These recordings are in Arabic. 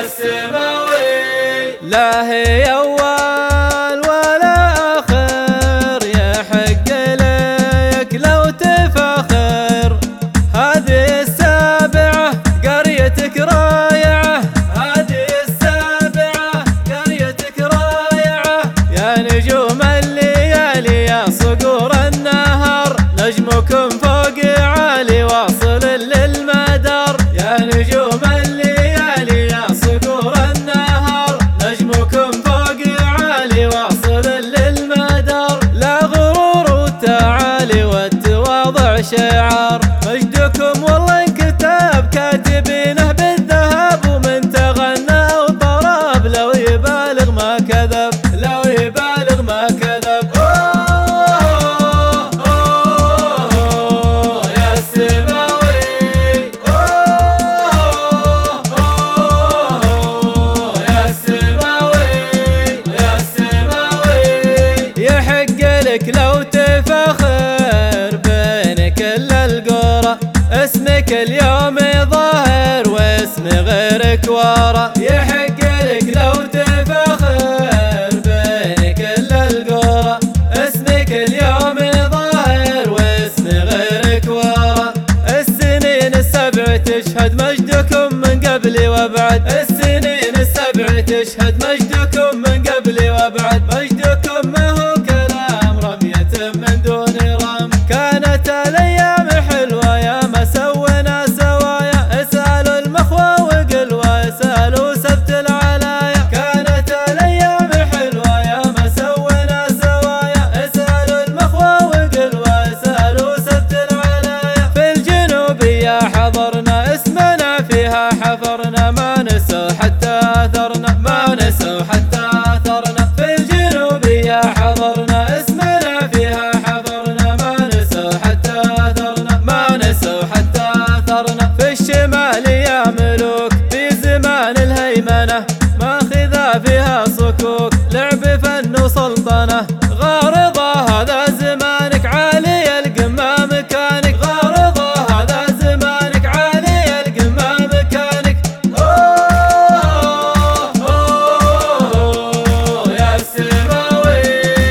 السماوي. لا هي أول ولا آخر، يحق لك لو تفاخر. هذه السابعة قريتك رايعة، هذه السابعة قريتك رايعة. يا نجوم الليالي يا صقور النهر، نجمكم فوق عالي واصل للمدار. يا نجوم الليالي يا صقور النهر، نجمكم فوق عالي واصل للمدار. لا غرور وتعالي والتواضع شعار، مجدكم والله انكتب كاتبينه بالذهب. ومن تغنى وطرب لو يبالغ ما كذب، لو يبالغ ما كذب. يا السماوي، يا السماوي، يا السماوي. يحق لك لو تفخر بين كل القرى، اسمك اليوم ظاهر واسم غيرك ورا. يحق لك لو تفخر بين كل القرى، اسمك اليوم ظاهر واسم غيرك ورا. السنين السبع تشهد مجدكم من قبل وبعد، السنين السبع تشهد مجدكم من قبل وبعد. مجدكم ما هو كلام رمية من دون رم، كانت الايام حلوة يا ما سوينا سوايا. اسألوا المخوى وقلوى، اسألوا سبت العلايا. كانت الايام حلوة يا ما سوينا سوايا. اسألوا المخوى وقلوى، اسألوا سبت العلايا. في الجنوبية حضرنا اسمنا فيها حفرنا، ما نسوا حتى اثرنا، ما نسوا حتى اثرنا. في الجنوبية حضرنا اسمنا فيها حفرنا، ما نسوا حتى اثرنا، ما نسوا حتى اثرنا. في الشمال يا ملوك في زمان الهيمنة، ماخذة فيها صكوك لعب فن وسلطنة. غارضة هذا زمانك عالي القمة مكانك، غارضة هذا زمانك عالي القمة مكانك. يا السماوي،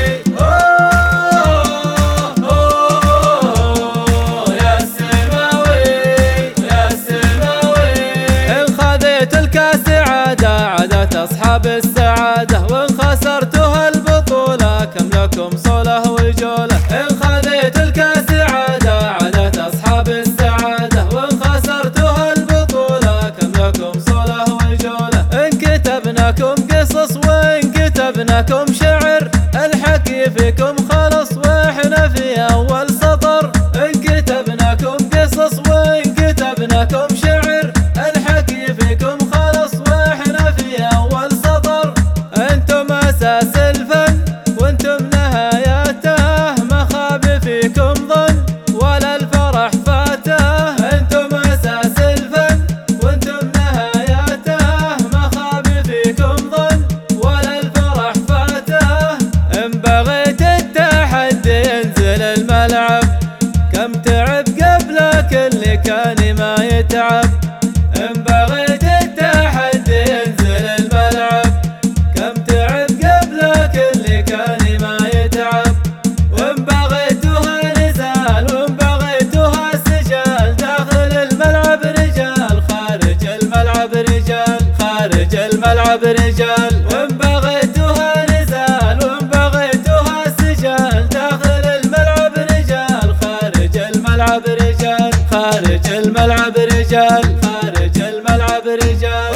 يا السماوي، يا السماوي. إن خذيت الكاس عادة عادت أصحاب السعادة، وإن خسرتها البطولة كم لكم صولة وجولة. إن خذيت الكاس عادة عادت أصحاب السعادة، وإن خسرتها البطولة كم لكم صولة وجولة. إن كتبناكم قصص وإن كتبناكم شعر، الحكي فيكم خلص وإحنا في أول سطر. إن كتبناكم قصص وإن كتبناكم شعر، الحكي فيكم خلص وإحنا في أول سطر. أنتم أساس الفن وأنتم نهايته، ما خاب فيكم ظن ولا الفرح فاته. أنتم أساس الفن وأنتم نهايته، ما خاب فيكم ظن ولا الفرح فاته. إن بغيت التحدي ينزل الملعب، كم تعب قبلك اللي كان ما يتعب. إن بغيت التحدي ينزل الملعب، كم تعب قبلك اللي كان ما يتعب. وإن بغيتها نزال وإن بغيتها سجال، داخل الملعب رجال خارج الملعب رجال، خارج الملعب رجال. وإن بغيتها نزال وإن بغيتها سجال، داخل الملعب رجال خارج الملعب رجال، خارج الملعب رجال، خارج الملعب رجال.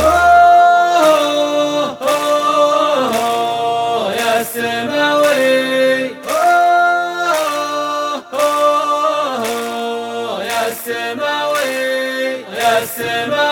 يا السماوي، يا السماوي، يا السماوي.